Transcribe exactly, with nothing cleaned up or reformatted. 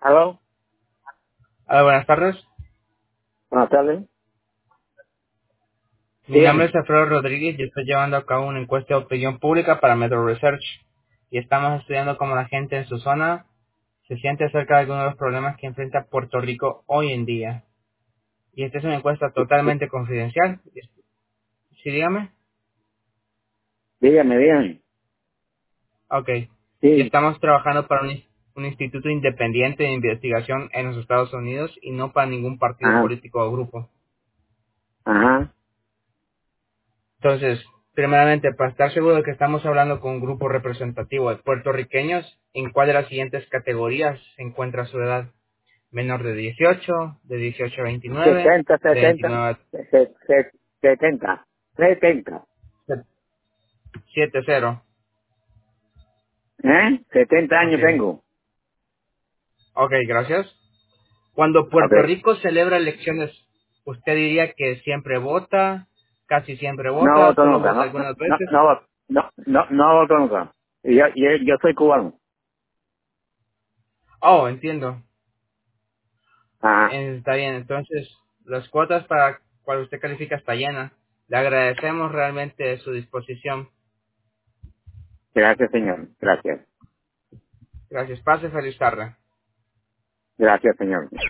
¿Aló? Hola, buenas tardes. Buenas tardes. Mi nombre Dígame. es Alfredo Rodríguez y estoy llevando a cabo una encuesta de opinión pública para Metro Research. Y estamos estudiando cómo la gente en su zona se siente acerca de algunos de los problemas que enfrenta Puerto Rico hoy en día. Y esta es una encuesta totalmente confidencial. ¿Sí, dígame? Dígame, dígame. Ok. Y Sí. estamos trabajando para un, un instituto independiente de investigación en los Estados Unidos y no para ningún partido Ajá. político o grupo. Ajá. Entonces, primeramente, para estar seguro de que estamos hablando con un grupo representativo de puertorriqueños, ¿en cuál de las siguientes categorías se encuentra su edad? Menor de dieciocho, de dieciocho a veintinueve, Sesenta, de sesenta. veintinueve Se- se- setenta. Setenta. a setenta. ¿Eh? Setenta Ok. años tengo. Ok, gracias. Cuando Ok. Puerto Rico celebra elecciones, ¿usted diría que siempre vota, casi siempre No vota, voto solo nunca. vota No, no, algunas no, veces? no, voto. no, no, no voto nunca. Y Yo, yo, yo soy cubano. Oh, entiendo. Ajá. Eh, Está bien, entonces las cuotas para cual usted califica está llena. Le agradecemos realmente su disposición. Gracias, señor. Gracias. Gracias. Pase feliz tarde. Gracias, señor.